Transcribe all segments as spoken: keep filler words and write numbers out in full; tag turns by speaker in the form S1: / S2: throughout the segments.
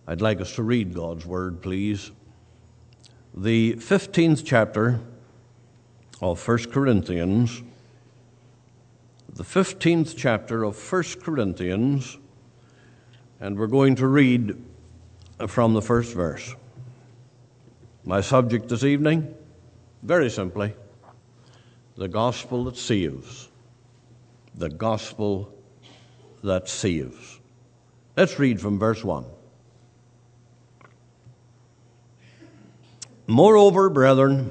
S1: I'd like us to read God's Word, please. The fifteenth chapter of First Corinthians, the fifteenth chapter of First Corinthians, and we're going to read from the first verse. My subject this evening, very simply, the gospel that saves. The gospel that saves. Let's read from verse one. Moreover, brethren,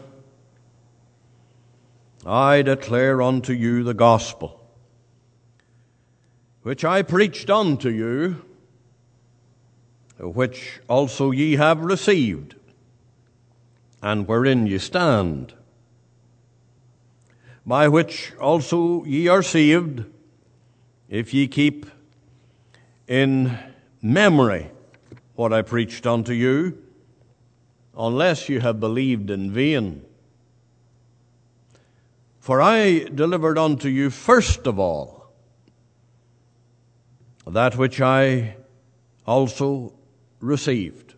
S1: I declare unto you the gospel, which I preached unto you, which also ye have received, and wherein ye stand, by which also ye are saved, if ye keep in memory what I preached unto you, unless you have believed in vain. For I delivered unto you first of all that which I also received,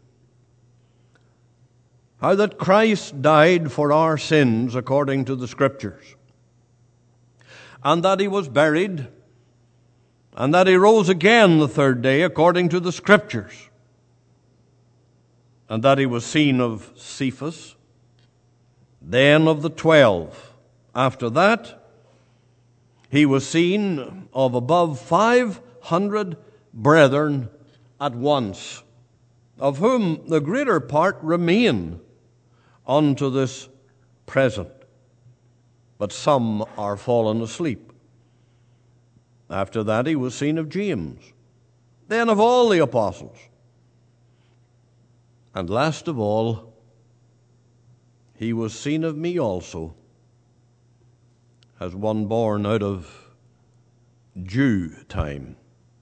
S1: how that Christ died for our sins according to the Scriptures, and that he was buried, and that he rose again the third day according to the Scriptures, and that he was seen of Cephas, then of the twelve. After that, he was seen of above five hundred brethren at once, of whom the greater part remain unto this present, but some are fallen asleep. After that, he was seen of James, then of all the apostles. And last of all, he was seen of me also, as one born out of due time.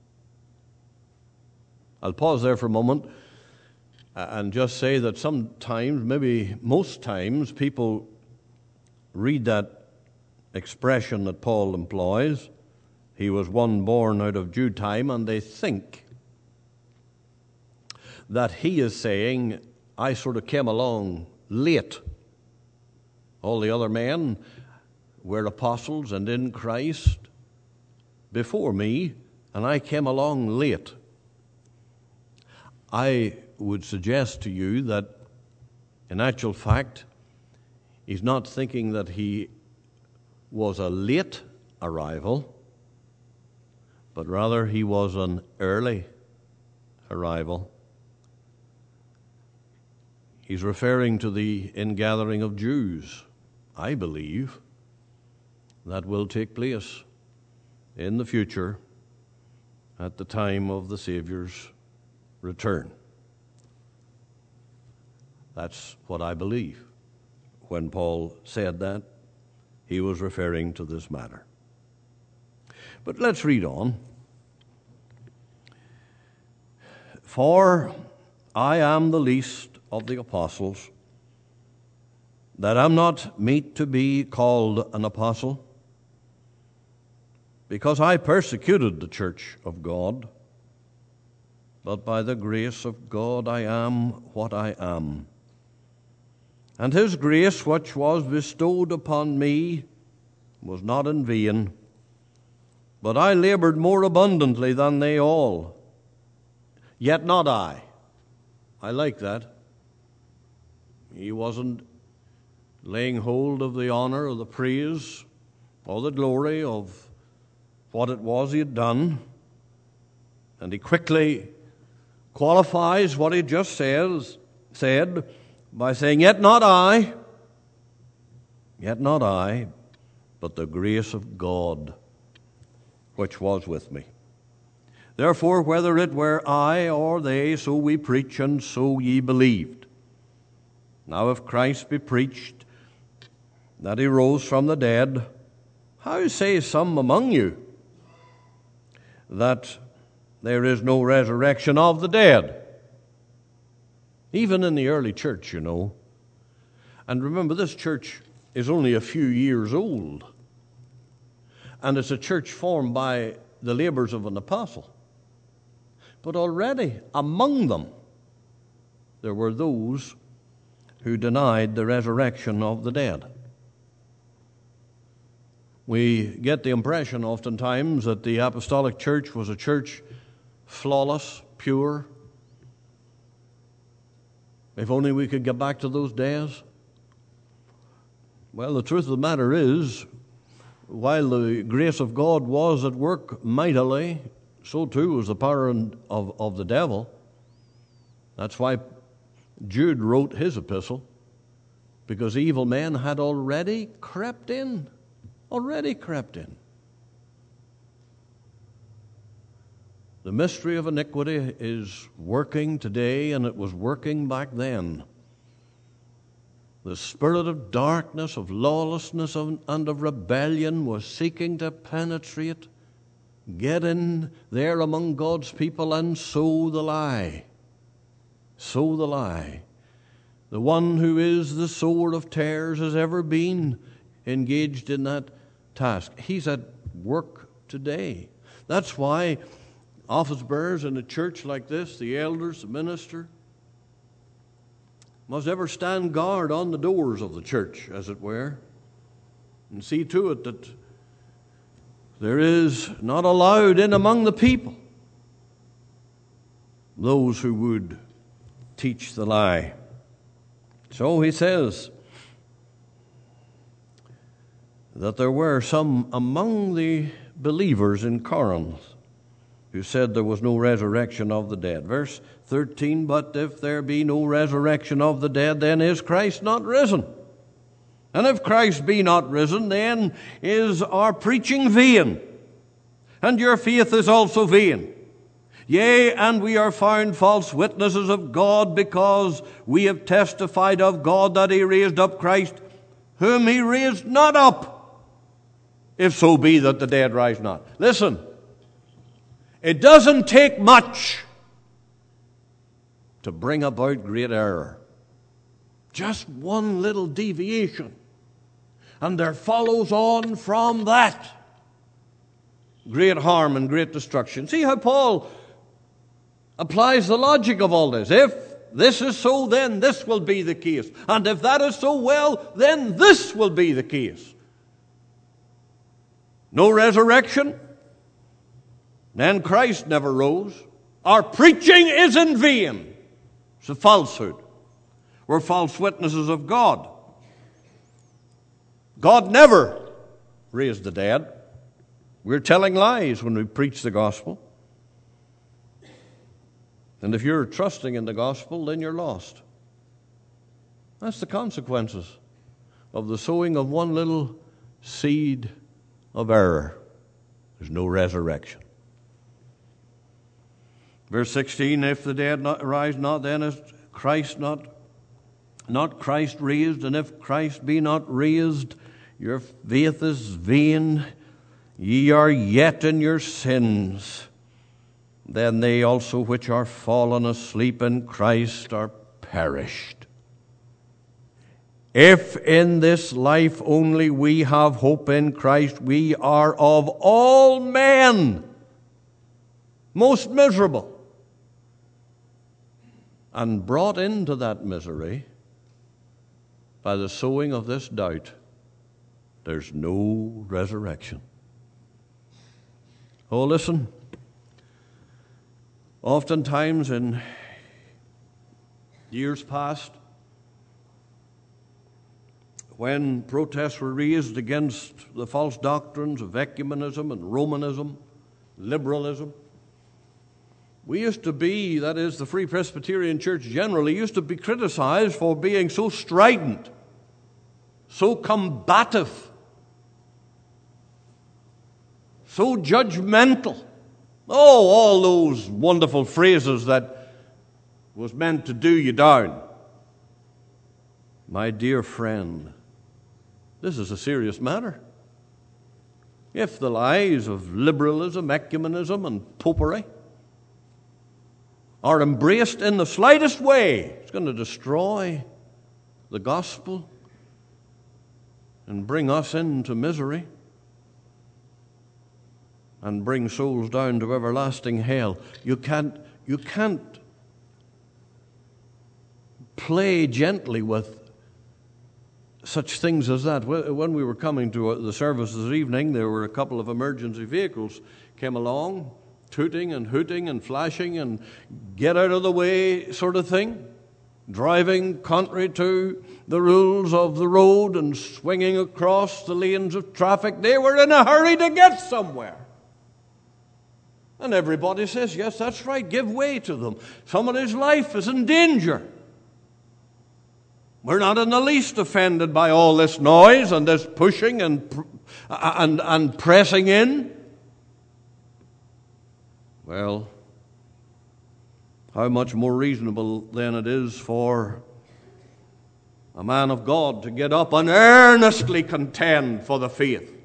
S1: I'll pause there for a moment and just say that sometimes, maybe most times, people read that expression that Paul employs, he was one born out of due time, and they think that he is saying, I sort of came along late. All the other men were apostles and in Christ before me, and I came along late. I would suggest to you that, in actual fact, he's not thinking that he was a late arrival, but rather he was an early arrival. He's referring to the ingathering of Jews, I believe, that will take place in the future at the time of the Savior's return. That's what I believe. When Paul said that, he was referring to this matter. But let's read on. For I am the least of the apostles, that am not meet to be called an apostle, because I persecuted the church of God, but by the grace of God I am what I am. And his grace which was bestowed upon me was not in vain, but I labored more abundantly than they all. Yet not I. I like that. He wasn't laying hold of the honor or the praise or the glory of what it was he had done. And he quickly qualifies what he just says, said by saying, Yet not I, yet not I, but the grace of God which was with me. Therefore, whether it were I or they, so we preach, and so ye believed. Now if Christ be preached that he rose from the dead, how say some among you that there is no resurrection of the dead? Even in the early church, you know. And remember, this church is only a few years old. And it's a church formed by the labors of an apostle. But already among them there were those who denied the resurrection of the dead. We get the impression oftentimes that the apostolic church was a church flawless, pure. If only we could get back to those days. Well, the truth of the matter is, while the grace of God was at work mightily, so too was the power of, of the devil. That's why Jude wrote his epistle, because evil men had already crept in. Already crept in. The mystery of iniquity is working today, and it was working back then. The spirit of darkness, of lawlessness, and of rebellion was seeking to penetrate, get in there among God's people and sow the lie. Sow the lie. The one who is the sower of tares has ever been engaged in that task. He's at work today. That's why office bearers in a church like this, the elders, the minister, must ever stand guard on the doors of the church, as it were, and see to it that there is not allowed in among the people those who would teach the lie. So he says that there were some among the believers in Corinth who said there was no resurrection of the dead. Verse thirteen, but if there be no resurrection of the dead, then is Christ not risen? And if Christ be not risen, then is our preaching vain, and your faith is also vain. Yea, and we are found false witnesses of God, because we have testified of God that he raised up Christ, whom he raised not up, if so be that the dead rise not. Listen, it doesn't take much to bring about great error. Just one little deviation, and there follows on from that great harm and great destruction. See how Paul applies the logic of all this. If this is so, then this will be the case. And if that is so, well, then this will be the case. No resurrection, then Christ never rose. Our preaching is in vain. It's a falsehood. We're false witnesses of God. God never raised the dead. We're telling lies when we preach the gospel. And if you're trusting in the gospel, then you're lost. That's the consequences of the sowing of one little seed of error. There's no resurrection. Verse sixteen, if the dead not rise not, then is Christ not, not Christ raised, and if Christ be not raised, your faith is vain, ye are yet in your sins. Then they also which are fallen asleep in Christ are perished. If in this life only we have hope in Christ, we are of all men most miserable, and brought into that misery by the sowing of this doubt. There's no resurrection. Oh, listen. Oftentimes in years past, when protests were raised against the false doctrines of ecumenism and Romanism, liberalism, we used to be, that is, the Free Presbyterian Church generally, used to be criticized for being so strident, so combative, so judgmental. Oh, all those wonderful phrases that was meant to do you down. My dear friend, this is a serious matter. If the lies of liberalism, ecumenism, and popery are embraced in the slightest way, it's going to destroy the gospel and bring us into misery and bring souls down to everlasting hell. You can't, you can't play gently with such things as that. When we were coming to the service this evening, there were a couple of emergency vehicles came along, tooting and hooting and flashing and get out of the way sort of thing, driving contrary to the rules of the road and swinging across the lanes of traffic. They were in a hurry to get somewhere. And everybody says, yes, that's right, give way to them. Somebody's life is in danger. We're not in the least offended by all this noise and this pushing and, and, and pressing in. Well, how much more reasonable then it is for a man of God to get up and earnestly contend for the faith.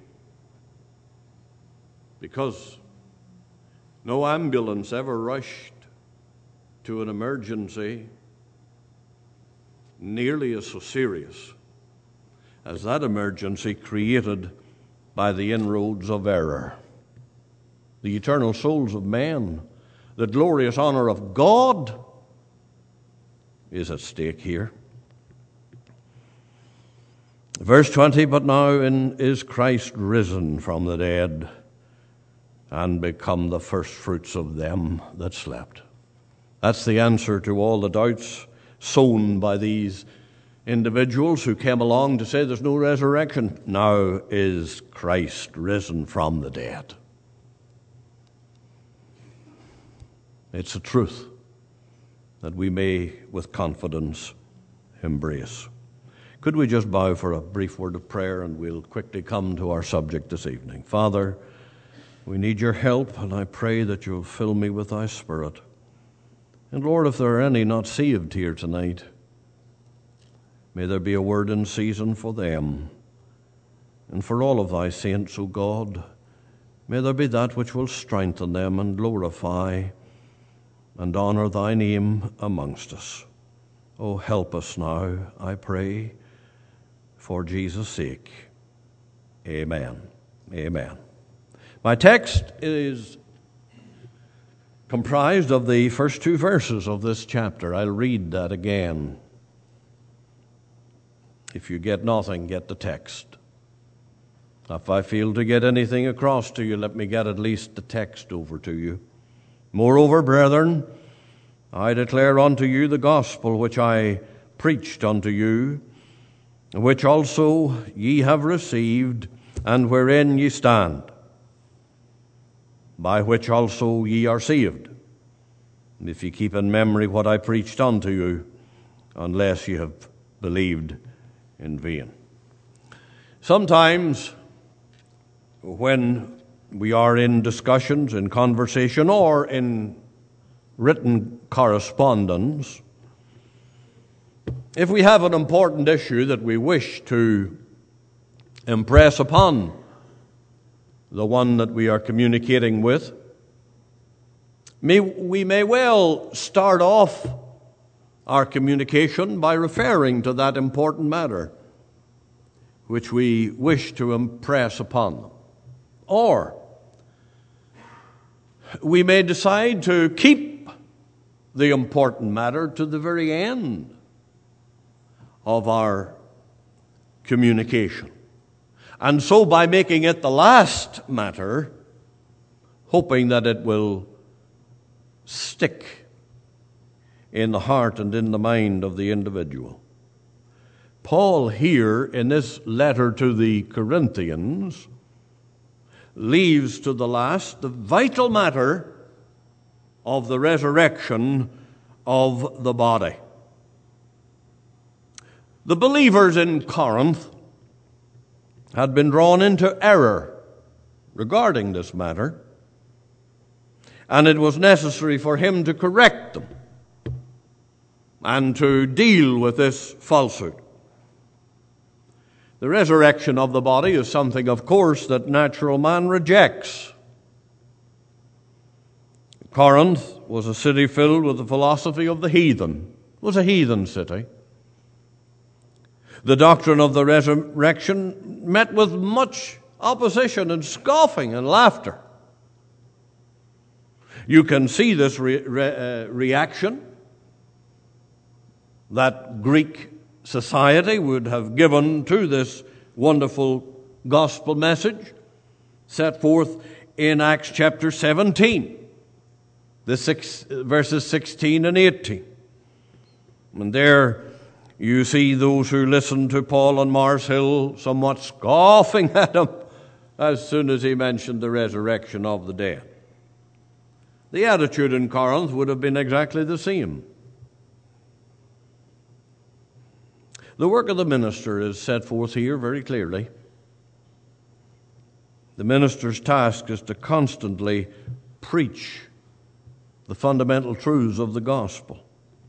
S1: Because no ambulance ever rushed to an emergency nearly as so serious as that emergency created by the inroads of error. The eternal souls of men, the glorious honor of God is at stake here. Verse twenty, but now in, is Christ risen from the dead and become the first fruits of them that slept. That's the answer to all the doubts sown by these individuals who came along to say there's no resurrection. Now is Christ risen from the dead. It's a truth that we may with confidence embrace. Could we just bow for a brief word of prayer, and we'll quickly come to our subject this evening. Father, we need your help, and I pray that you'll fill me with thy Spirit. And Lord, if there are any not saved here tonight, may there be a word in season for them. And for all of thy saints, O God, may there be that which will strengthen them and glorify and honor thy name amongst us. Oh, help us now, I pray, for Jesus' sake. Amen. Amen. My text is comprised of the first two verses of this chapter. I'll read that again. If you get nothing, get the text. If I fail to get anything across to you, let me get at least the text over to you. Moreover, brethren, I declare unto you the gospel which I preached unto you, which also ye have received, and wherein ye stand, by which also ye are saved, if ye keep in memory what I preached unto you, unless ye have believed in vain. Sometimes when we are in discussions, in conversation, or in written correspondence, if we have an important issue that we wish to impress upon the one that we are communicating with, may, we may well start off our communication by referring to that important matter which we wish to impress upon them. Or we may decide to keep the important matter to the very end of our communication. And so by making it the last matter, hoping that it will stick in the heart and in the mind of the individual. Paul here in this letter to the Corinthians leaves to the last the vital matter of the resurrection of the body. The believers in Corinth had been drawn into error regarding this matter, and it was necessary for him to correct them and to deal with this falsehood. The resurrection of the body is something, of course, that natural man rejects. Corinth was a city filled with the philosophy of the heathen. It was a heathen city. The doctrine of the resurrection met with much opposition and scoffing and laughter. You can see this re- re- uh, reaction that Greek society would have given to this wonderful gospel message set forth in Acts chapter seventeen, the six, verses sixteen and eighteen. And there you see those who listened to Paul on Mars Hill somewhat scoffing at him as soon as he mentioned the resurrection of the dead. The attitude in Corinth would have been exactly the same. The work of the minister is set forth here very clearly. The minister's task is to constantly preach the fundamental truths of the gospel.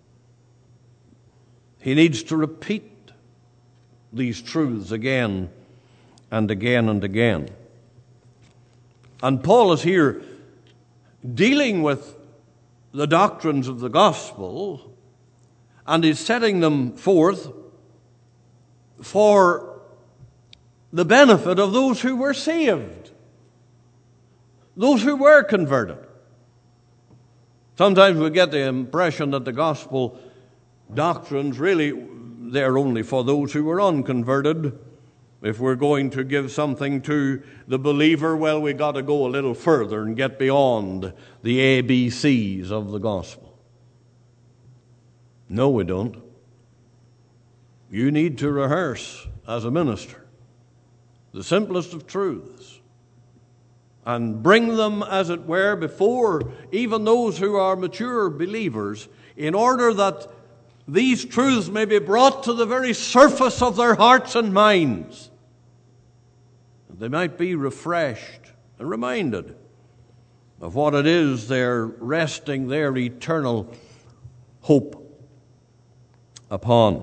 S1: He needs to repeat these truths again and again and again. And Paul is here dealing with the doctrines of the gospel, and he's setting them forth for the benefit of those who were saved, those who were converted. Sometimes we get the impression that the gospel doctrines really, they're only for those who were unconverted. If we're going to give something to the believer, well, we got to go a little further and get beyond the A B Cs of the gospel. No, we don't. You need to rehearse as a minister the simplest of truths and bring them, as it were, before even those who are mature believers, in order that these truths may be brought to the very surface of their hearts and minds. They might be refreshed and reminded of what it is they're resting their eternal hope upon.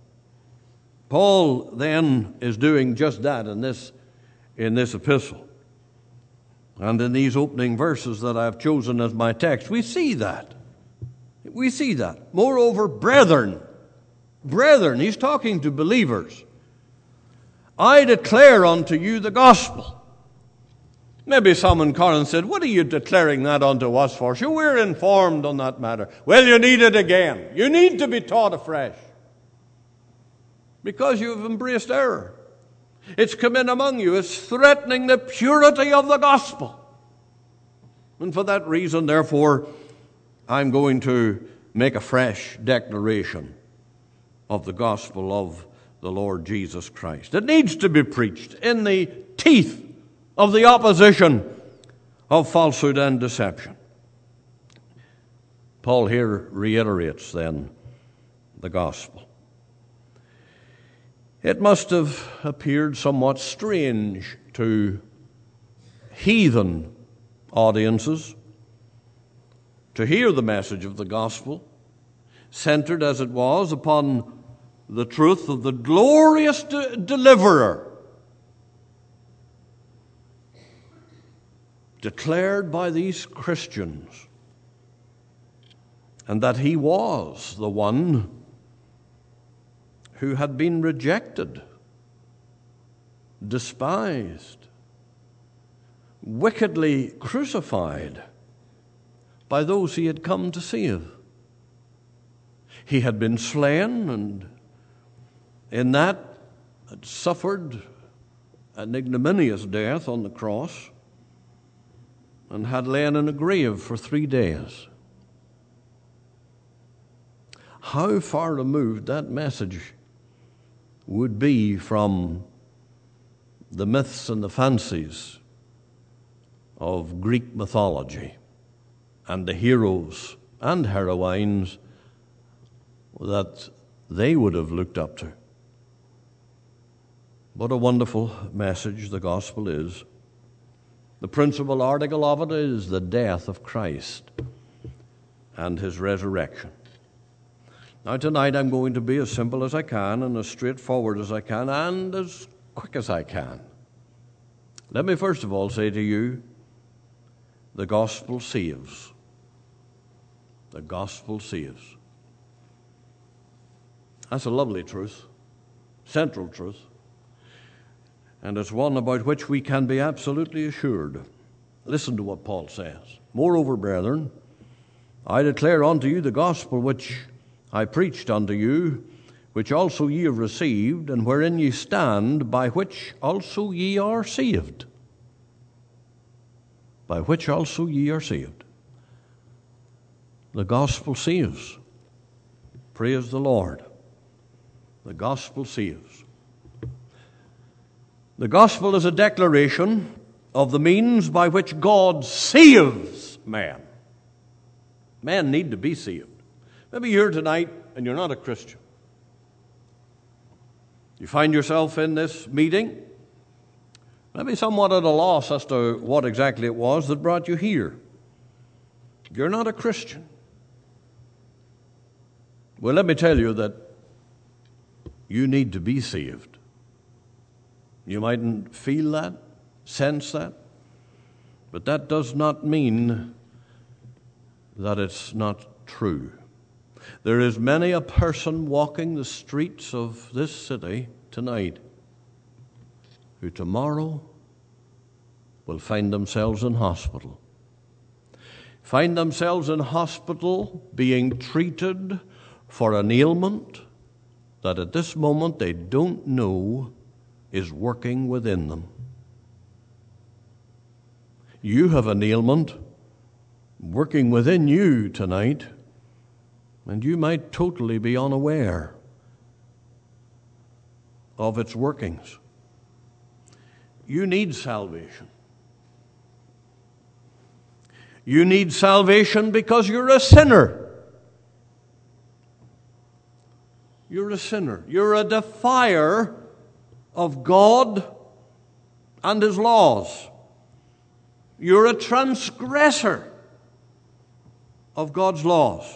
S1: Paul then is doing just that in this, in this epistle. And in these opening verses that I've chosen as my text, we see that. We see that. Moreover, brethren, brethren, he's talking to believers. I declare unto you the gospel. Maybe some in Corinth said, what are you declaring that unto us for? Sure, we're informed on that matter. Well, you need it again. You need to be taught afresh. Because you've embraced error. It's come in among you. It's threatening the purity of the gospel. And for that reason, therefore, I'm going to make a fresh declaration of the gospel of the Lord Jesus Christ. It needs to be preached in the teeth of the opposition of falsehood and deception. Paul here reiterates then the gospel. It must have appeared somewhat strange to heathen audiences to hear the message of the gospel, centered as it was upon the truth of the glorious de- deliverer, declared by these Christians, and that he was the one who had been rejected, despised, wickedly crucified by those he had come to save. He had been slain, and in that had suffered an ignominious death on the cross, and had lain in a grave for three days. How far removed that message would be from the myths and the fancies of Greek mythology and the heroes and heroines that they would have looked up to. What a wonderful message the gospel is. The principal article of it is the death of Christ and his resurrection. Now tonight I'm going to be as simple as I can and as straightforward as I can and as quick as I can. Let me first of all say to you, the gospel saves. The gospel saves. That's a lovely truth, central truth, and it's one about which we can be absolutely assured. Listen to what Paul says. Moreover, brethren, I declare unto you the gospel which I preached unto you, which also ye have received, and wherein ye stand, by which also ye are saved. By which also ye are saved. The gospel saves. Praise the Lord. The gospel saves. The gospel is a declaration of the means by which God saves man. Men need to be saved. Maybe you're here tonight and you're not a Christian. You find yourself in this meeting, maybe somewhat at a loss as to what exactly it was that brought you here. You're not a Christian. Well, let me tell you that you need to be saved. You mightn't feel that, sense that, but that does not mean that it's not true. There is many a person walking the streets of this city tonight who tomorrow will find themselves in hospital. Find themselves in hospital being treated for an ailment that at this moment they don't know is working within them. You have an ailment working within you tonight, and you might totally be unaware of its workings. You need salvation. You need salvation because you're a sinner. You're a sinner. You're a defier of God and His laws. You're a transgressor of God's laws.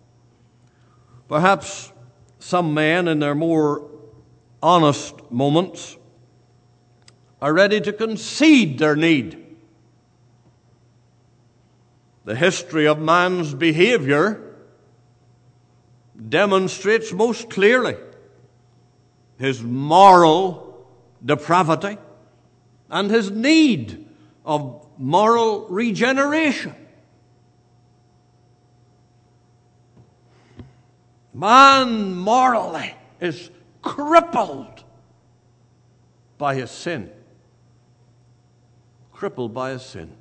S1: Perhaps some men in their more honest moments are ready to concede their need. The history of man's behavior demonstrates most clearly his moral depravity and his need of moral regeneration. Man morally is crippled by his sin. Crippled by his sin.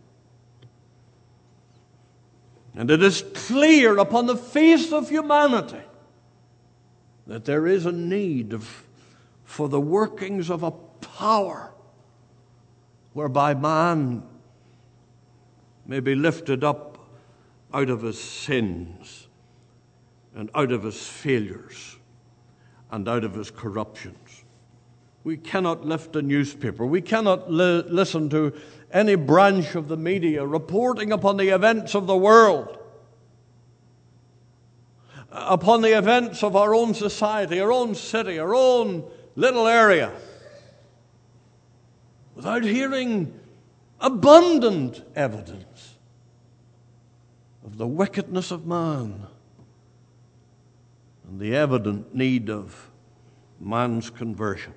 S1: And it is clear upon the face of humanity that there is a need of, for the workings of a power whereby man may be lifted up out of his sins and out of his failures and out of his corruptions. We cannot lift a newspaper. We cannot li- listen to any branch of the media reporting upon the events of the world, upon the events of our own society, our own city, our own little area, without hearing abundant evidence of the wickedness of man and the evident need of man's conversion.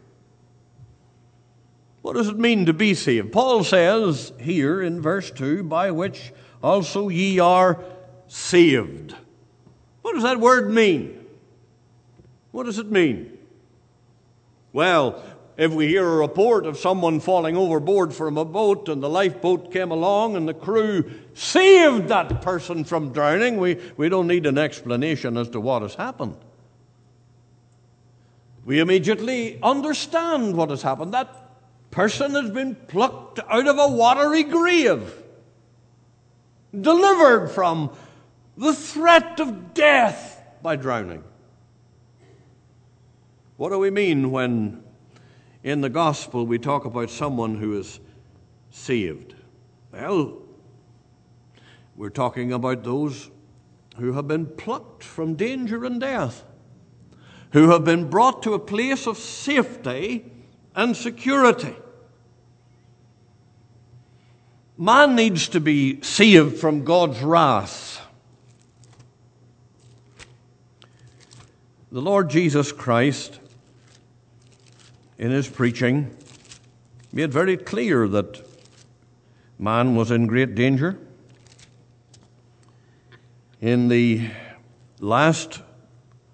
S1: What does it mean to be saved? Paul says here in verse two, by which also ye are saved. What does that word mean? What does it mean? Well, if we hear a report of someone falling overboard from a boat and the lifeboat came along and the crew saved that person from drowning, we, we don't need an explanation as to what has happened. We immediately understand what has happened. That person has been plucked out of a watery grave, delivered from the threat of death by drowning. What do we mean when in the gospel we talk about someone who is saved? Well, we're talking about those who have been plucked from danger and death, who have been brought to a place of safety and security. Man needs to be saved from God's wrath. The Lord Jesus Christ, in his preaching, made very clear that man was in great danger. In the last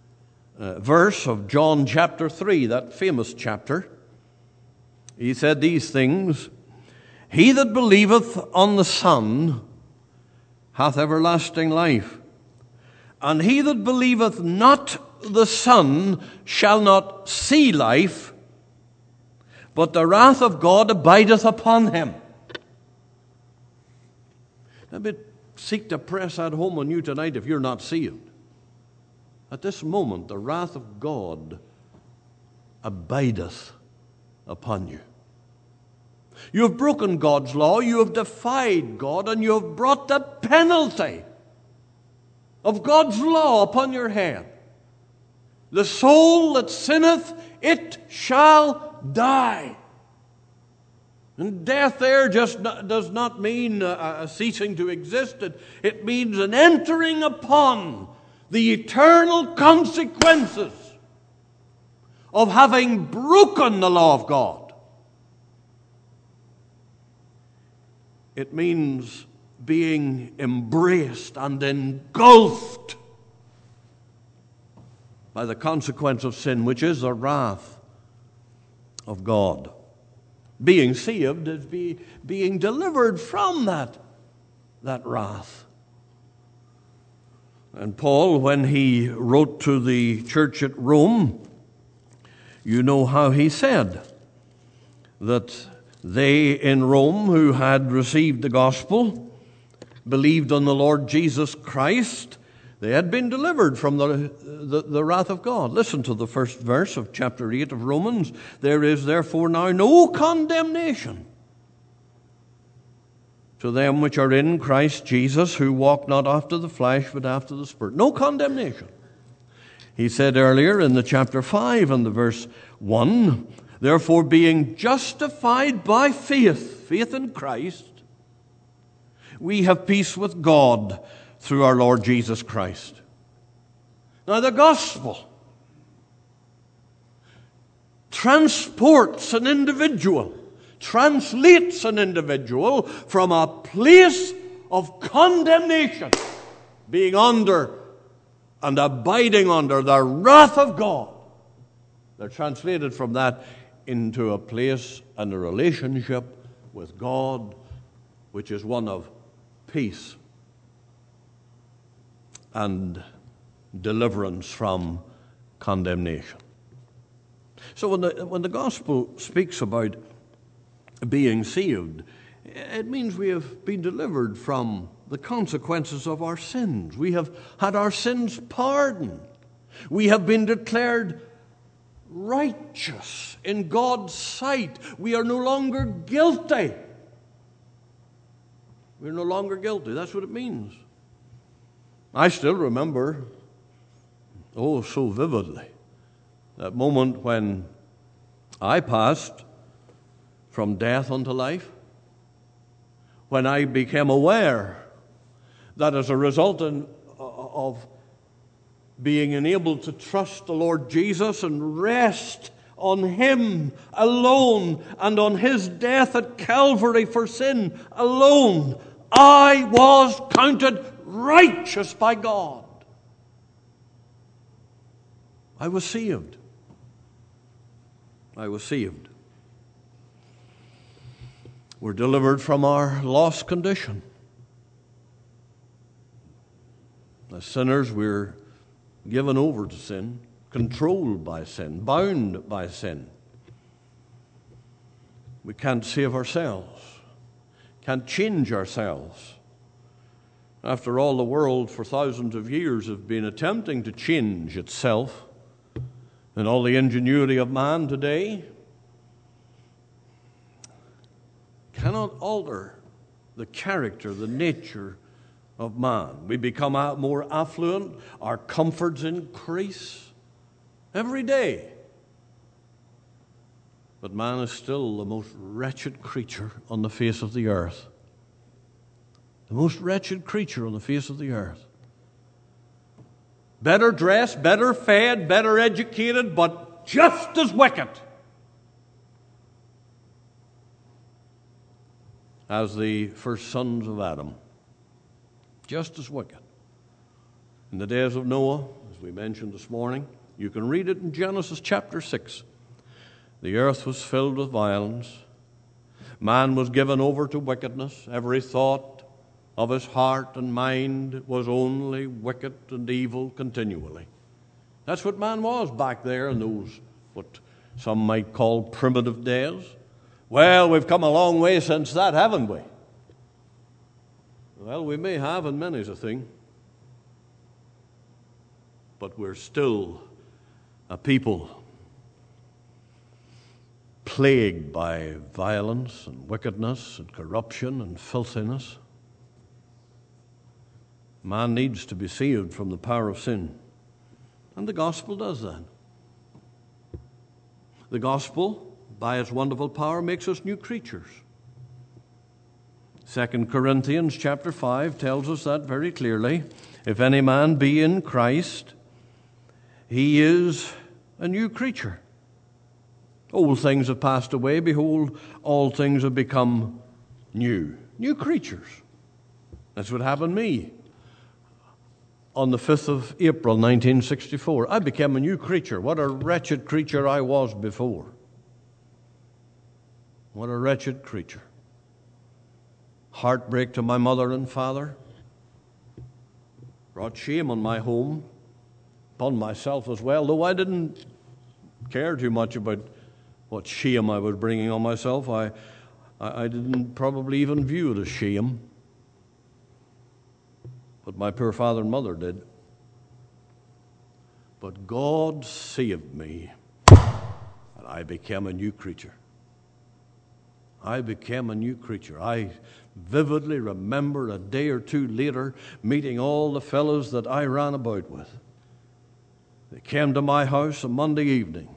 S1: uh, verse of John chapter three, that famous chapter. He said these things, "He that believeth on the Son hath everlasting life, and he that believeth not the Son shall not see life, but the wrath of God abideth upon him." Let me seek to press that home on you tonight if you're not saved. At this moment, the wrath of God abideth upon you. You have broken God's law, you have defied God, and you have brought the penalty of God's law upon your head. The soul that sinneth, it shall die. And death there just not, does not mean a, a ceasing to exist. It, it means an entering upon the eternal consequences of having broken the law of God. It means being embraced and engulfed by the consequence of sin, which is the wrath of God. Being saved is be, being delivered from that, that wrath. And Paul, when he wrote to the church at Rome, you know how he said that they in Rome who had received the gospel, believed on the Lord Jesus Christ, they had been delivered from the, the, the wrath of God. Listen to the first verse of chapter eight of Romans. "There is therefore now no condemnation to them which are in Christ Jesus, who walk not after the flesh, but after the Spirit." No condemnation. He said earlier in the chapter five and the verse one, "Therefore being justified by faith," faith in Christ, "we have peace with God through our Lord Jesus Christ." Now the gospel transports an individual, translates an individual from a place of condemnation, being under and abiding under the wrath of God. They're translated from that into a place and a relationship with God, which is one of peace and deliverance from condemnation. So when the, when the gospel speaks about being saved, it means we have been delivered from the consequences of our sins. We have had our sins pardoned. We have been declared righteous in God's sight. We are no longer guilty. We're no longer guilty. That's what it means. I still remember, oh, so vividly, that moment when I passed from death unto life, when I became aware that as a result in, of being enabled to trust the Lord Jesus and rest on Him alone and on His death at Calvary for sin alone, I was counted righteous by God. I was saved. I was saved. We're delivered from our lost condition. As sinners, we're given over to sin, controlled by sin, bound by sin. We can't save ourselves, can't change ourselves. After all, the world for thousands of years have been attempting to change itself, and all the ingenuity of man today cannot alter the character, the nature of man. We become more affluent, our comforts increase every day. But man is still the most wretched creature on the face of the earth. The most wretched creature on the face of the earth. Better dressed, better fed, better educated, but just as wicked as the first sons of Adam. Just as wicked. In the days of Noah, as we mentioned this morning, You can read it in Genesis chapter six. The earth was filled with violence. Man was given over to wickedness. Every thought of his heart and mind was only wicked and evil continually. That's what man was back there in those, what some might call primitive days. Well, we've come a long way since that, haven't we? Well, we may have in many's a thing. But we're still a people plagued by violence and wickedness and corruption and filthiness. Man needs to be saved from the power of sin. And the gospel does that. The gospel, by its wonderful power, makes us new creatures. Second Corinthians chapter five tells us that very clearly. If any man be in Christ, he is a new creature. Old things have passed away. Behold, all things have become new. New creatures. That's what happened to me. On the fifth of April, nineteen sixty-four, I became a new creature. What a wretched creature I was before. What a wretched creature. Heartbreak to my mother and father. Brought shame on my home, upon myself as well, though I didn't care too much about what shame I was bringing on myself. I, I, I didn't probably even view it as shame. But my poor father and mother did. But God saved me, and I became a new creature. I became a new creature. I vividly remember a day or two later meeting all the fellows that I ran about with. They came to my house a Monday evening,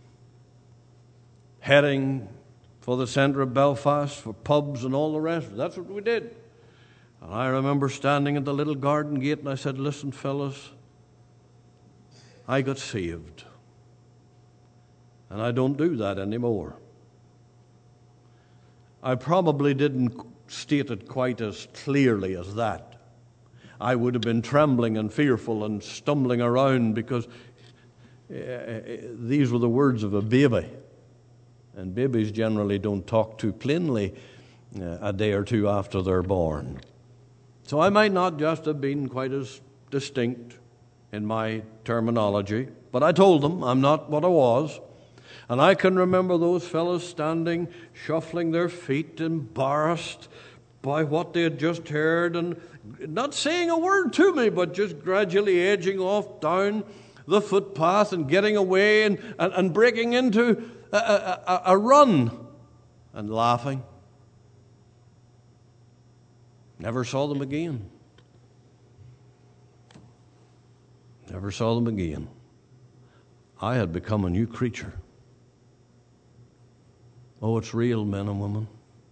S1: heading for the centre of Belfast, for pubs and all the rest. That's what we did. And I remember standing at the little garden gate and I said, listen, fellas, I got saved. And I don't do that anymore. I probably didn't state it quite as clearly as that. I would have been trembling and fearful and stumbling around because uh, these were the words of a baby. And babies generally don't talk too plainly uh, a day or two after they're born. So I might not just have been quite as distinct in my terminology, but I told them I'm not what I was. And I can remember those fellows standing, shuffling their feet, embarrassed by what they had just heard, and not saying a word to me, but just gradually edging off down the footpath and getting away and, and, and breaking into a, a, a run and laughing. Never saw them again. Never saw them again. I had become a new creature. Oh, it's real, men and women.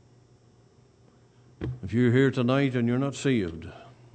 S1: If you're here tonight and you're not saved,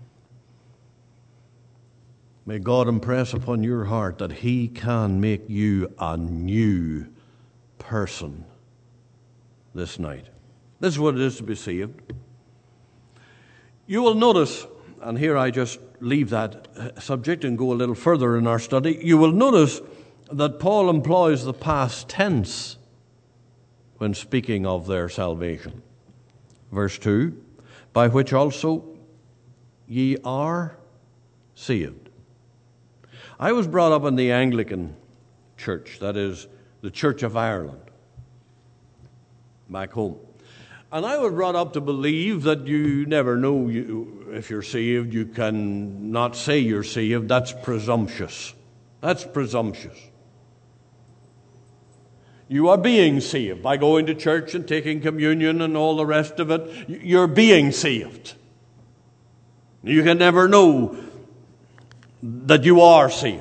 S1: may God impress upon your heart that He can make you a new person this night. This is what it is to be saved. You will notice, and here I just leave that subject and go a little further in our study, you will notice that Paul employs the past tense when speaking of their salvation. Verse two, by which also ye are saved. I was brought up in the Anglican church, that is, the Church of Ireland, back home. And I was brought up to believe that you never know you, if you're saved. You can not say you're saved. That's presumptuous. That's presumptuous. You are being saved by going to church and taking communion and all the rest of it. You're being saved. You can never know that you are saved.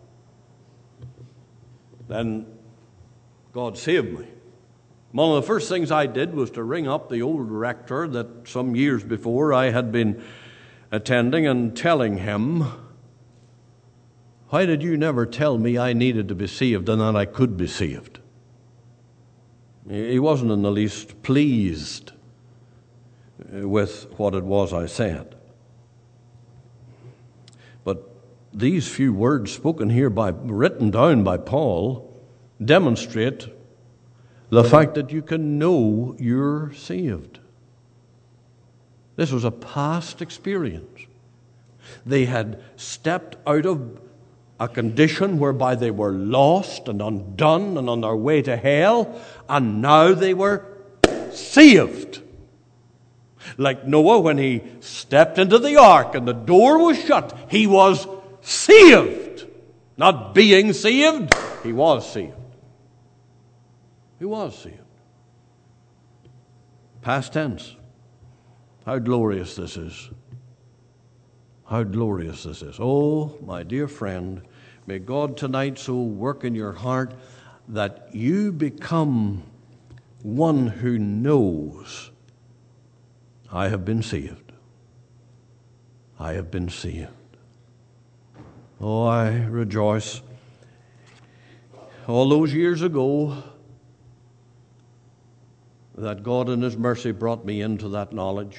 S1: Then God saved me. One of the first things I did was to ring up the old rector that some years before I had been attending and telling him, why did you never tell me I needed to be saved and that I could be saved? He wasn't in the least pleased with what it was I said. But these few words spoken here by, written down by Paul, demonstrate the fact that you can know you're saved. This was a past experience. They had stepped out of a condition whereby they were lost and undone and on their way to hell, and now they were saved. Like Noah, when he stepped into the ark and the door was shut, he was saved. Not being saved, he was saved. He was saved. Past tense. How glorious this is. How glorious this is. Oh, my dear friend, may God tonight so work in your heart that you become one who knows, I have been saved. I have been saved. Oh, I rejoice. All those years ago, that God in His mercy brought me into that knowledge.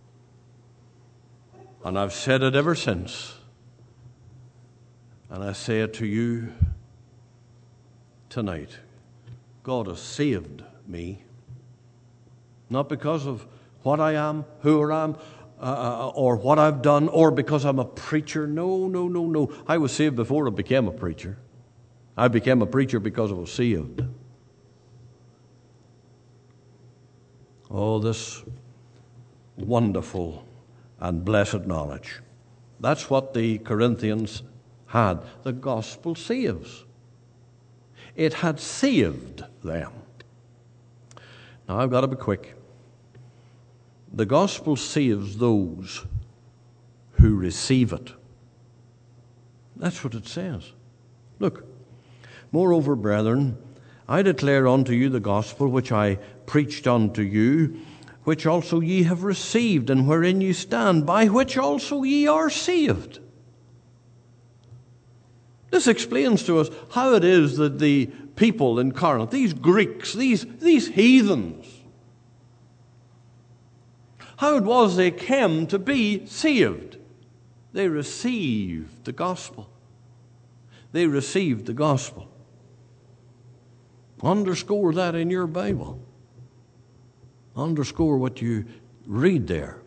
S1: And I've said it ever since. And I say it to you tonight. God has saved me. Not because of what I am, who I am, uh, or what I've done, or because I'm a preacher. No, no, no, no. I was saved before I became a preacher. I became a preacher because I was saved. Oh, this wonderful and blessed knowledge. That's what the Corinthians had. The gospel saves. It had saved them. Now, I've got to be quick. The gospel saves those who receive it. That's what it says. Look, moreover, brethren, I declare unto you the gospel which I preached unto you, which also ye have received, and wherein ye stand, by which also ye are saved. This explains to us how it is that the people in Corinth, these Greeks, these, these heathens, how it was they came to be saved. They received the gospel. They received the gospel. Underscore that in your Bible. Underscore what you read there.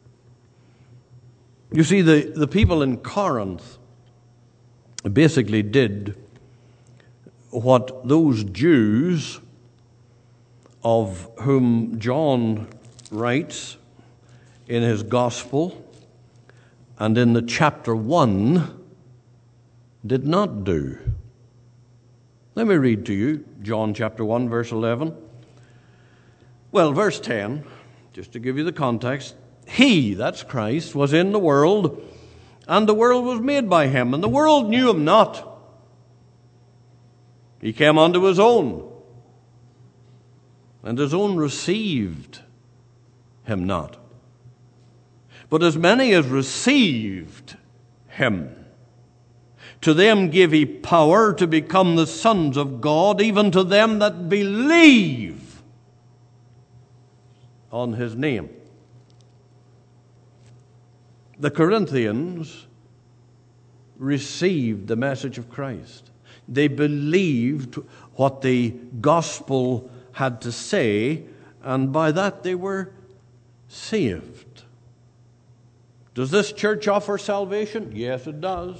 S1: You see, the, the people in Corinth basically did what those Jews of whom John writes in his gospel and in the chapter one did not do. Let me read to you John chapter one, verse eleven. Well, verse ten, just to give you the context. He, that's Christ, was in the world, and the world was made by him, and the world knew him not. He came unto his own, and his own received him not. But as many as received him, to them gave he power to become the sons of God, even to them that believe on his name. The Corinthians received the message of Christ. They believed what the gospel had to say, and by that they were saved. Does this church offer salvation? Yes, it does.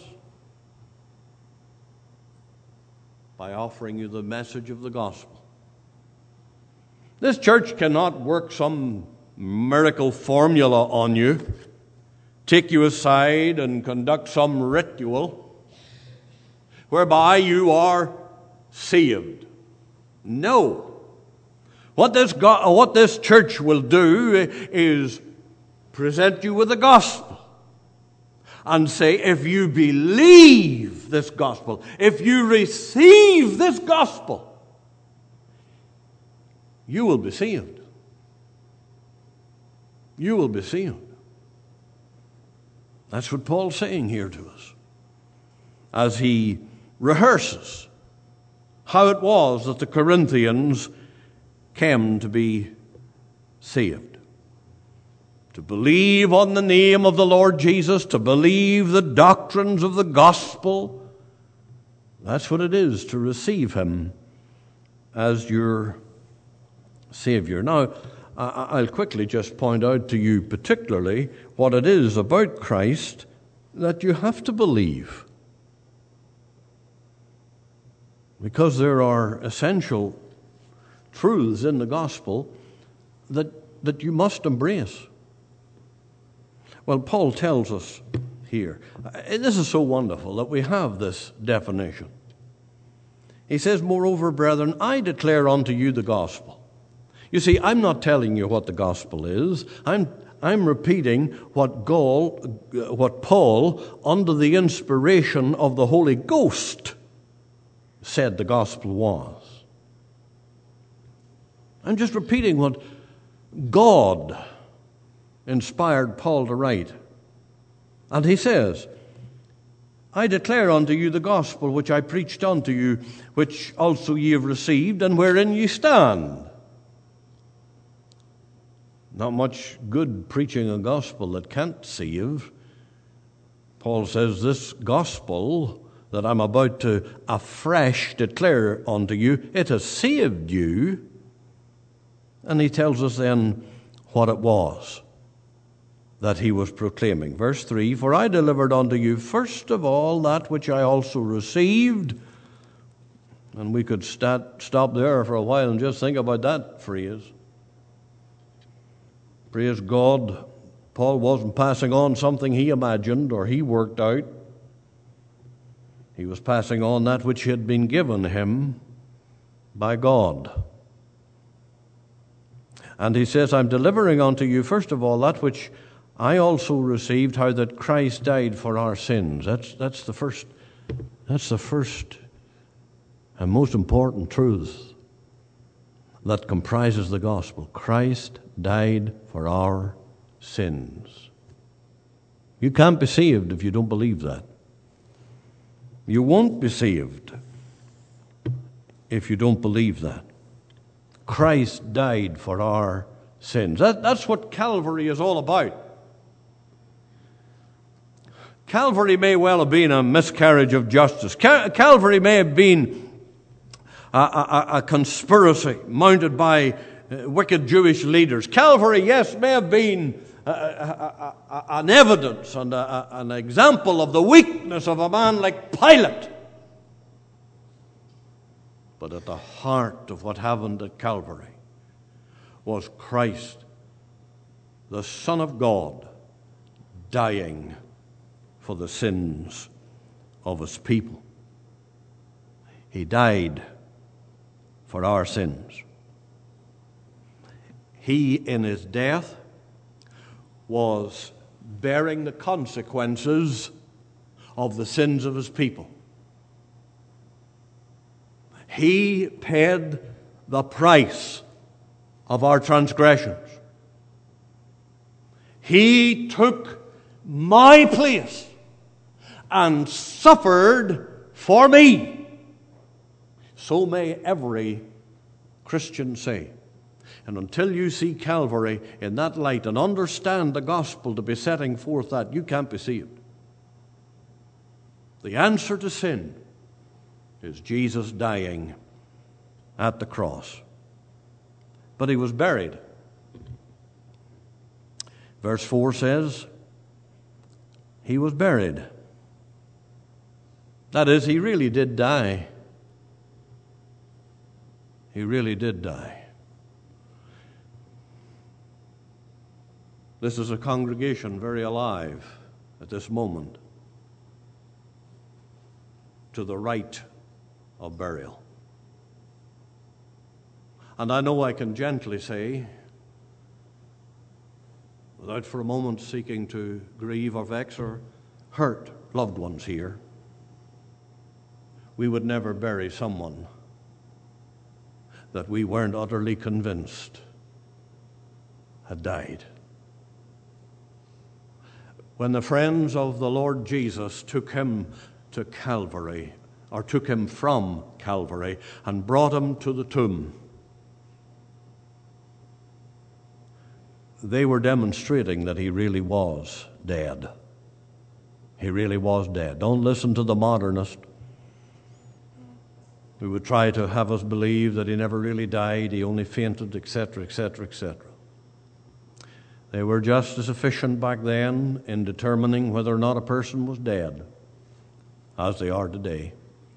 S1: By offering you the message of the gospel. This church cannot work some miracle formula on you, take you aside and conduct some ritual whereby you are saved. No. What this, go- what this church will do is present you with the gospel and say, if you believe this gospel, if you receive this gospel, you will be saved. You will be saved. That's what Paul's saying here to us as he rehearses how it was that the Corinthians came to be saved, to to believe on the name of the Lord Jesus, to believe the doctrines of the gospel. That's what it is to receive him as your Savior. Now, I'll quickly just point out to you particularly what it is about Christ that you have to believe. Because there are essential truths in the gospel that, that you must embrace. Well, Paul tells us here, this is so wonderful that we have this definition. He says, moreover, brethren, I declare unto you the gospel. You see, I'm not telling you what the gospel is. I'm, I'm repeating what, Gaul, what Paul, under the inspiration of the Holy Ghost, said the gospel was. I'm just repeating what God inspired Paul to write. And he says, I declare unto you the gospel which I preached unto you, which also ye have received, and wherein ye stand. Not much good preaching a gospel that can't save. Paul says, this gospel that I'm about to afresh declare unto you, it has saved you. And he tells us then what it was that he was proclaiming. Verse three, for I delivered unto you first of all that which I also received. And we could stat, stop there for a while and just think about that phrase. Praise God, Paul wasn't passing on something he imagined or he worked out. He was passing on that which had been given him by God. And he says, I'm delivering unto you first of all that which I also received, how that Christ died for our sins. That's, that's the first, that's the first and most important truth that comprises the gospel. Christ died for our sins. You can't be saved if you don't believe that. You won't be saved if you don't believe that. Christ died for our sins. That, that's what Calvary is all about. Calvary may well have been a miscarriage of justice. Cal- Calvary may have been a, a, a conspiracy mounted by uh, wicked Jewish leaders. Calvary, yes, may have been a, a, a, an evidence and a, an example of the weakness of a man like Pilate. But at the heart of what happened at Calvary was Christ, the Son of God, dying for the sins of his people. He died for our sins. He, in his death, was bearing the consequences of the sins of his people. He paid the price of our transgressions. He took my place and suffered for me. So may every Christian say. And until you see Calvary in that light and understand the gospel to be setting forth that, you can't be saved. The answer to sin is Jesus dying at the cross. But he was buried. Verse four says, he was buried. That is, he really did die. He really did die. This is a congregation very alive at this moment to the rite of burial. And I know I can gently say, without for a moment seeking to grieve or vex or hurt loved ones here, we would never bury someone that we weren't utterly convinced had died. When the friends of the Lord Jesus took him to Calvary, or took him from Calvary and brought him to the tomb, they were demonstrating that he really was dead. He really was dead. Don't listen to the modernist who would try to have us believe that he never really died, he only fainted, et cetera, et cetera, et cetera. They were just as efficient back then in determining whether or not a person was dead as they are today.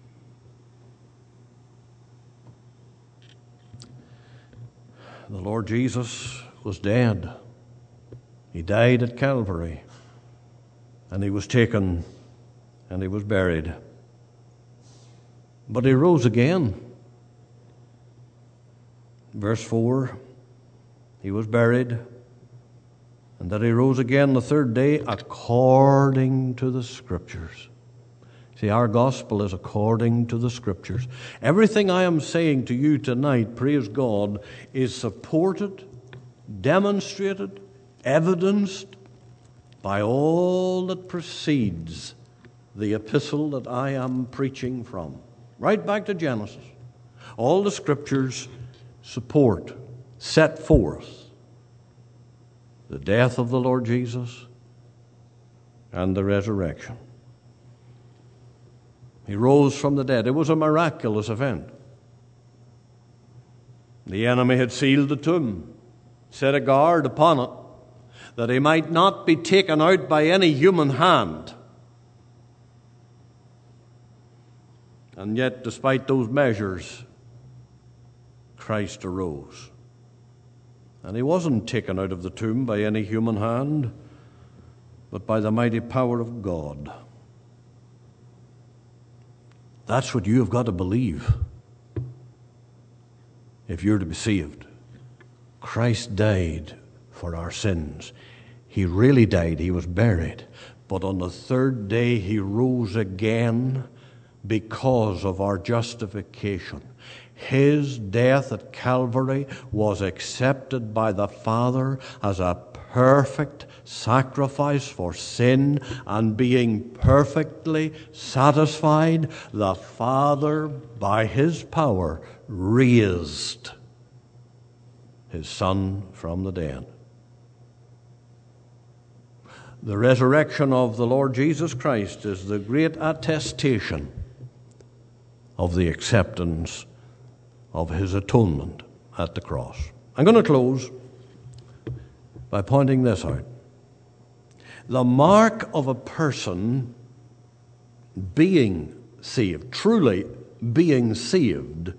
S1: The Lord Jesus was dead. He died at Calvary, and he was taken and he was buried. But he rose again. Verse four, he was buried, and that he rose again the third day according to the Scriptures. See, our gospel is according to the Scriptures. Everything I am saying to you tonight, praise God, is supported, demonstrated, evidenced by all that precedes the epistle that I am preaching from. Right back to Genesis. All the Scriptures support, set forth the death of the Lord Jesus and the resurrection. He rose from the dead. It was a miraculous event. The enemy had sealed the tomb, set a guard upon it, that he might not be taken out by any human hand. And yet, despite those measures, Christ arose. And he wasn't taken out of the tomb by any human hand, but by the mighty power of God. That's what you have got to believe if you're to be saved. Christ died for our sins. He really died. He was buried. But on the third day he rose again because of our justification. His death at Calvary was accepted by the Father as a perfect sacrifice for sin, and being perfectly satisfied, the Father, by his power, raised his Son from the dead. The resurrection of the Lord Jesus Christ is the great attestation of the acceptance of his atonement at the cross. I'm going to close by pointing this out. The mark of a person being saved, truly being saved,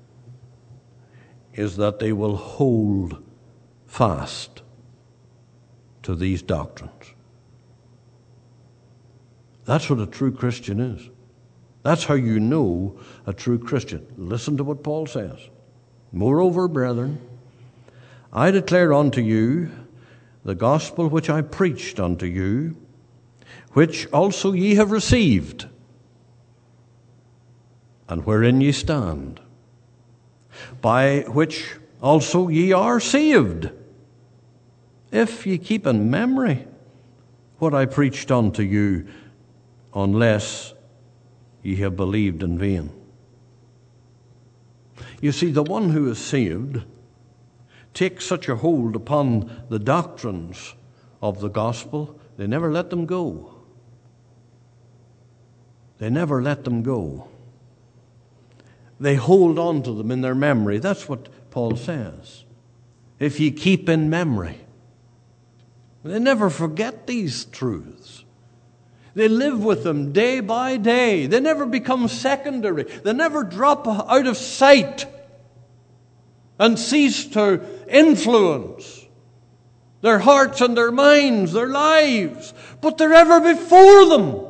S1: is that they will hold fast to these doctrines. That's what a true Christian is. That's how you know a true Christian. Listen to what Paul says. Moreover, brethren, I declare unto you the gospel which I preached unto you, which also ye have received, and wherein ye stand, by which also ye are saved, if ye keep in memory what I preached unto you, unless ye have believed in vain. You see, the one who is saved takes such a hold upon the doctrines of the gospel, they never let them go. They never let them go. They hold on to them in their memory. That's what Paul says. If ye keep in memory. They never forget these truths. They live with them day by day. They never become secondary. They never drop out of sight and cease to influence their hearts and their minds, their lives. But they're ever before them.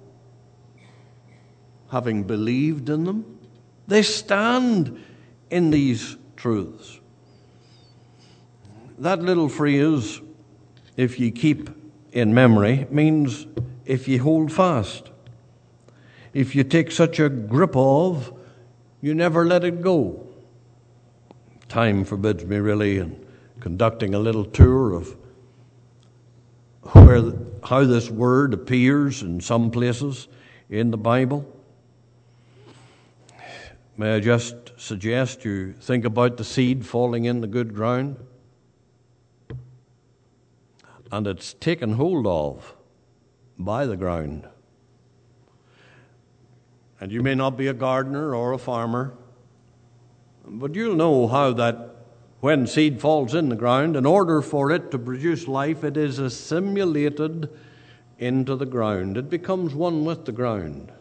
S1: Having believed in them, they stand in these truths. That little phrase, if ye keep in memory, means if ye hold fast. If you take such a grip of, you never let it go. Time forbids me really in conducting a little tour of where, how this word appears in some places in the Bible. May I just suggest you think about the seed falling in the good ground? and it's taken hold of by the ground. And you may not be a gardener or a farmer, but you'll know how that when seed falls in the ground, in order for it to produce life, it is assimilated into the ground. It becomes one with the ground.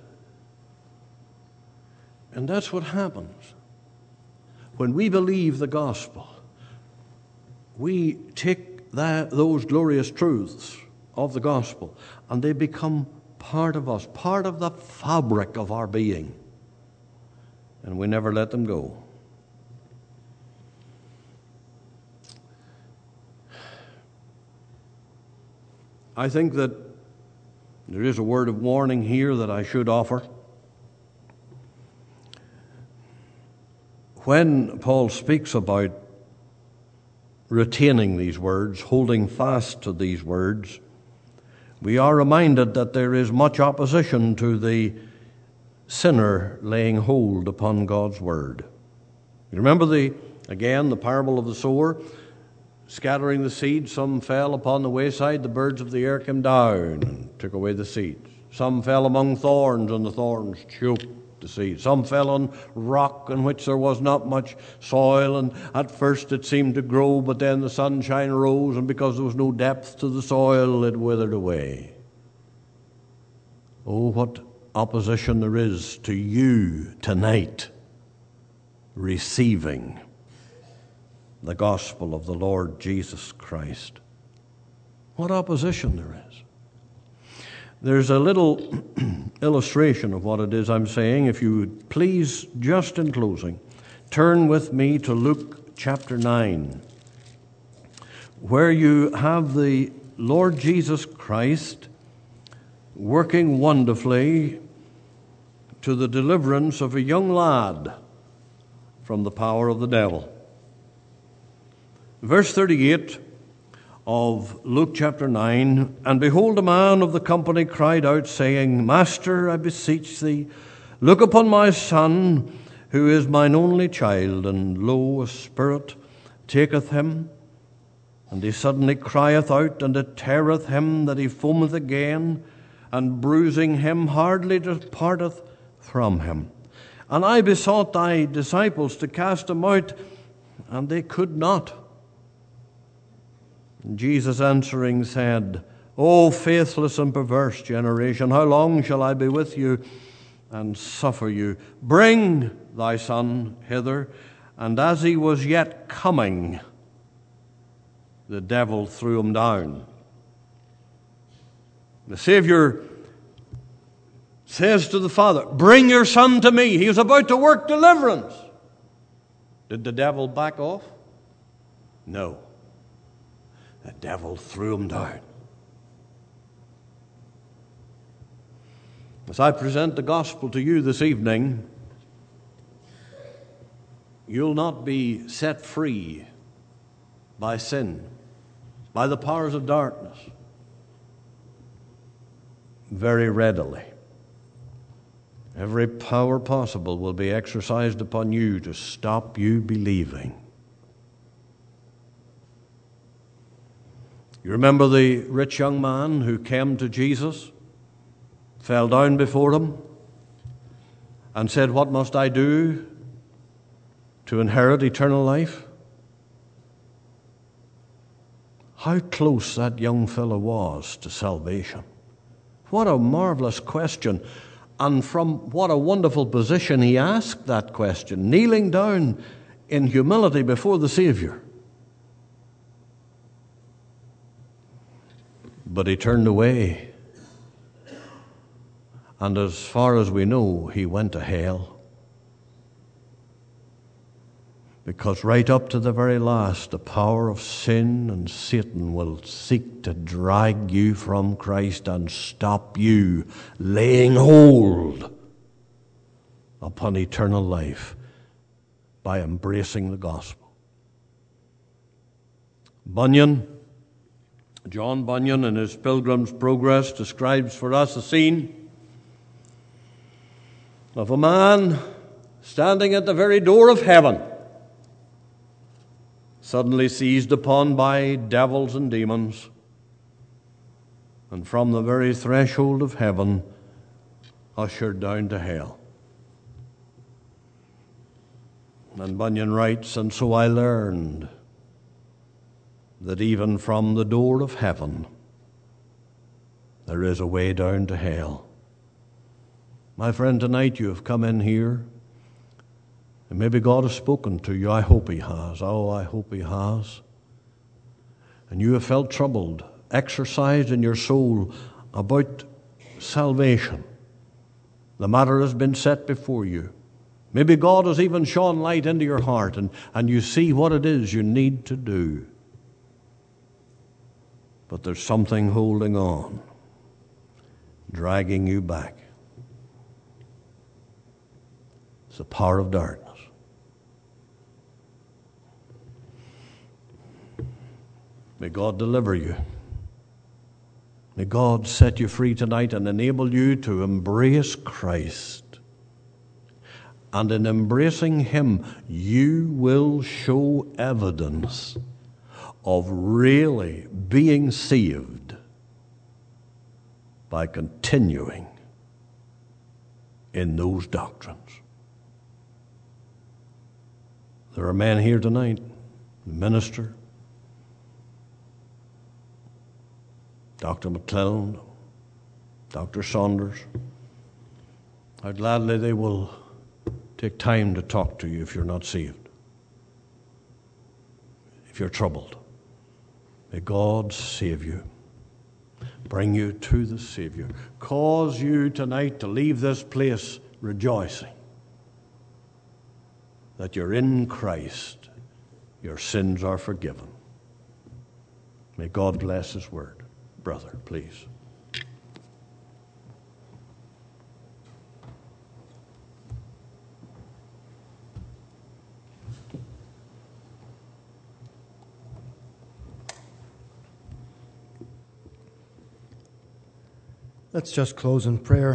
S1: And that's what happens. When we believe the gospel, we take that, those glorious truths of the gospel, and they become part of us, part of the fabric of our being. And we never let them go. I think that there is a word of warning here that I should offer. When Paul speaks about retaining these words, holding fast to these words, we are reminded that there is much opposition to the sinner laying hold upon God's word. You remember the again the parable of the sower, scattering the seed. Some fell upon the wayside, the birds of the air came down and took away the seeds. Some fell among thorns, and the thorns choked the seed. Some fell on rock in which there was not much soil, and at first it seemed to grow, but then the sunshine rose, and because there was no depth to the soil, it withered away. Oh, what opposition there is to you tonight receiving the gospel of the Lord Jesus Christ. What opposition there is. There's a little illustration of what it is I'm saying. If you would please, just in closing, turn with me to Luke chapter nine, where you have the Lord Jesus Christ working wonderfully to the deliverance of a young lad from the power of the devil. Verse thirty-eight of Luke chapter nine, and behold, a man of the company cried out, saying, Master, I beseech thee, look upon my son, who is mine only child, and lo, a spirit taketh him, and he suddenly crieth out, and it teareth him that he foameth again, and bruising him hardly departeth from him. And I besought thy disciples to cast him out, and they could not. Jesus answering said, O faithless and perverse generation, how long shall I be with you and suffer you? Bring thy son hither. And as he was yet coming, the devil threw him down. The Savior says to the Father, bring your son to me. He was about to work deliverance. Did the devil back off? No. The devil threw him down. As I present the gospel to you this evening, you'll not be set free by sin, by the powers of darkness, very readily. Every power possible will be exercised upon you to stop you believing. You remember the rich young man who came to Jesus, fell down before him, and said, what must I do to inherit eternal life? How close that young fellow was to salvation. What a marvelous question. And from what a wonderful position he asked that question, kneeling down in humility before the Savior. But he turned away. And as far as we know, he went to hell. Because right up to the very last, the power of sin and Satan will seek to drag you from Christ and stop you laying hold upon eternal life by embracing the gospel. Bunyan, John Bunyan, in his Pilgrim's Progress, describes for us a scene of a man standing at the very door of heaven, suddenly seized upon by devils and demons, and from the very threshold of heaven ushered down to hell. And Bunyan writes, and so I learned that even from the door of heaven there is a way down to hell. My friend, tonight you have come in here, and maybe God has spoken to you. I hope He has. Oh, I hope He has. And you have felt troubled, exercised in your soul about salvation. The matter has been set before you. Maybe God has even shone light into your heart, and, and you see what it is you need to do. But there's something holding on, dragging you back. It's the power of darkness. May God deliver you. May God set you free tonight and enable you to embrace Christ. And in embracing Him, you will show evidence of really being saved by continuing in those doctrines. There are men here tonight, the minister, Doctor McClelland, Doctor Saunders. How gladly they will take time to talk to you if you're not saved, if you're troubled. May God save you, bring you to the Savior, cause you tonight to leave this place rejoicing that you're in Christ, your sins are forgiven. May God bless His word. Brother, please.
S2: Let's just close in prayer.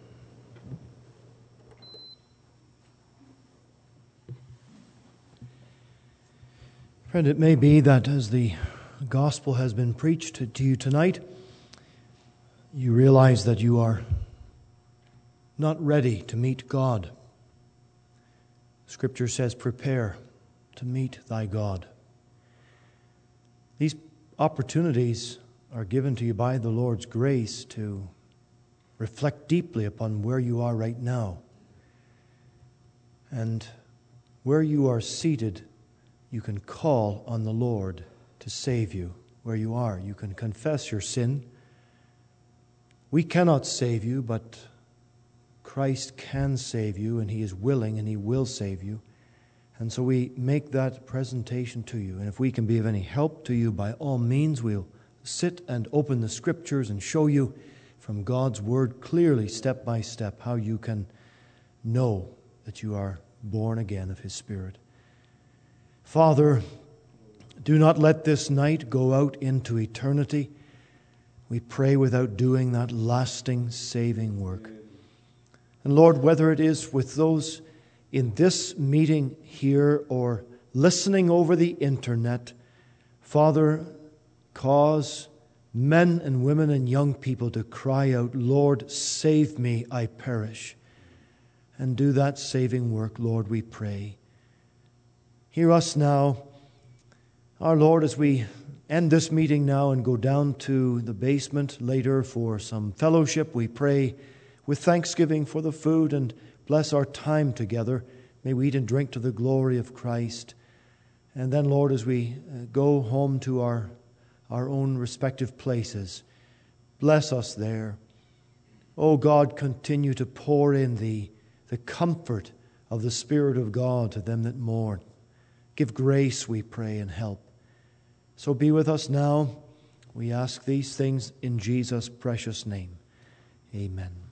S2: Friend, it may be that as the gospel has been preached to you tonight, you realize that you are not ready to meet God. Scripture says, prepare to meet thy God. These opportunities are given to you by the Lord's grace to reflect deeply upon where you are right now. And where you are seated, you can call on the Lord to save you where you are. You can confess your sin. We cannot save you, but Christ can save you, and He is willing and He will save you. And so we make that presentation to you. And if we can be of any help to you, by all means, we'll sit and open the Scriptures and show you from God's Word clearly, step by step, how you can know that you are born again of His Spirit. Father, do not let this night go out into eternity. We pray without doing that lasting, saving work. And Lord, whether it is with those in this meeting here or listening over the internet, Father, cause men and women and young people to cry out, Lord, save me, I perish. And do that saving work, Lord, we pray. Hear us now, our Lord, as we end this meeting now and go down to the basement later for some fellowship. We pray with thanksgiving for the food and bless our time together. May we eat and drink to the glory of Christ. And then, Lord, as we go home to our, our own respective places, bless us there. Oh God, continue to pour in the, the comfort of the Spirit of God to them that mourn. Give grace, we pray, and help. So be with us now. We ask these things in Jesus' precious name. Amen.